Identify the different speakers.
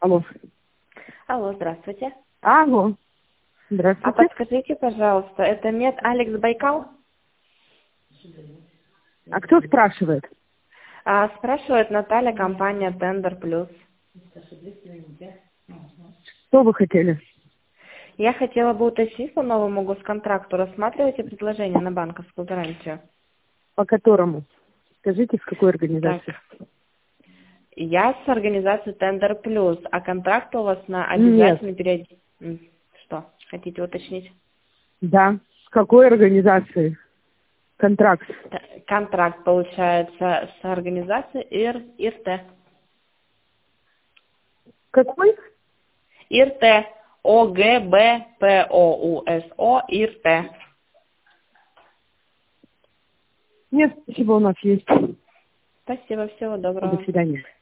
Speaker 1: Алло.
Speaker 2: Алло, здравствуйте.
Speaker 1: Алло.
Speaker 2: А
Speaker 1: Здравствуйте.
Speaker 2: подскажите, пожалуйста, это мед Алекс Байкал?
Speaker 1: А кто спрашивает?
Speaker 2: Спрашивает Наталья, компания Тендер Плюс.
Speaker 1: Что вы хотели?
Speaker 2: Я хотела бы уточнить по новому госконтракту. Рассматриваете предложение на банковскую гарантию?
Speaker 1: По которому? Скажите, с какой
Speaker 2: Так,
Speaker 1: организации?
Speaker 2: я с организацией Тендер Плюс, а контракт у вас на
Speaker 1: Нет.
Speaker 2: обязательный период... Что, хотите уточнить?
Speaker 1: Да. С какой организации? Контракт.
Speaker 2: Контракт получается с организацией ИРТ.
Speaker 1: Какой?
Speaker 2: ИРТ. ОГБПОУСО ИРТ.
Speaker 1: Нет, спасибо, у нас есть.
Speaker 2: Спасибо, всего
Speaker 1: До
Speaker 2: доброго.
Speaker 1: свидания.